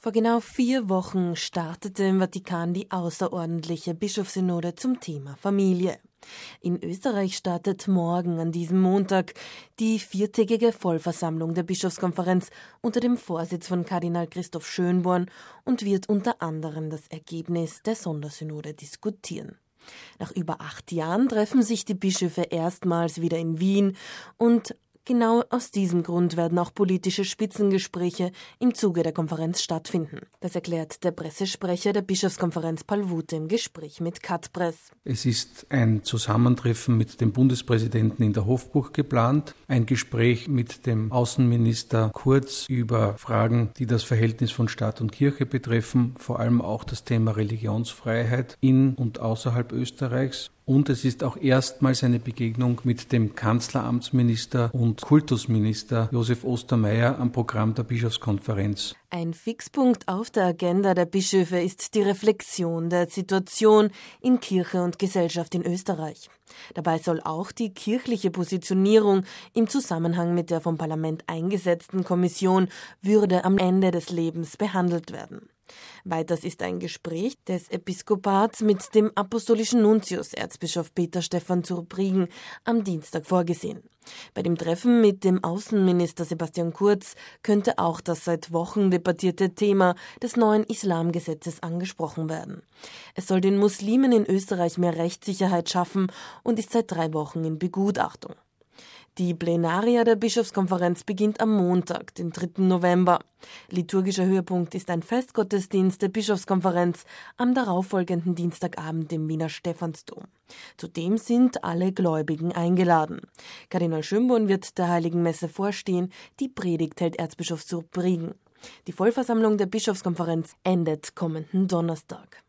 Vor genau 4 Wochen startete im Vatikan die außerordentliche Bischofssynode zum Thema Familie. In Österreich startet morgen an diesem Montag die 4-tägige Vollversammlung der Bischofskonferenz unter dem Vorsitz von Kardinal Christoph Schönborn und wird unter anderem das Ergebnis der Sondersynode diskutieren. Nach über 8 Jahren treffen sich die Bischöfe erstmals wieder in Wien und genau aus diesem Grund werden auch politische Spitzengespräche im Zuge der Konferenz stattfinden. Das erklärt der Pressesprecher der Bischofskonferenz Paul Wuthe im Gespräch mit Katpress. Es ist ein Zusammentreffen mit dem Bundespräsidenten in der Hofburg geplant, ein Gespräch mit dem Außenminister Kurz über Fragen, die das Verhältnis von Staat und Kirche betreffen, vor allem auch das Thema Religionsfreiheit in und außerhalb Österreichs. Und es ist auch erstmals eine Begegnung mit dem Kanzleramtsminister und Kultusminister Josef Ostermeier am Programm der Bischofskonferenz. Ein Fixpunkt auf der Agenda der Bischöfe ist die Reflexion der Situation in Kirche und Gesellschaft in Österreich. Dabei soll auch die kirchliche Positionierung im Zusammenhang mit der vom Parlament eingesetzten Kommission Würde am Ende des Lebens behandelt werden. Weiters ist ein Gespräch des Episkopats mit dem apostolischen Nuntius, Erzbischof Peter Stephan Zurbriggen, am Dienstag vorgesehen. Bei dem Treffen mit dem Außenminister Sebastian Kurz könnte auch das seit Wochen debattierte Thema des neuen Islamgesetzes angesprochen werden. Es soll den Muslimen in Österreich mehr Rechtssicherheit schaffen und ist seit 3 Wochen in Begutachtung. Die Plenaria der Bischofskonferenz beginnt am Montag, den 3. November. Liturgischer Höhepunkt ist ein Festgottesdienst der Bischofskonferenz am darauffolgenden Dienstagabend im Wiener Stephansdom. Zudem sind alle Gläubigen eingeladen. Kardinal Schönborn wird der Heiligen Messe vorstehen, die Predigt hält Erzbischof Zurbriggen. Die Vollversammlung der Bischofskonferenz endet kommenden Donnerstag.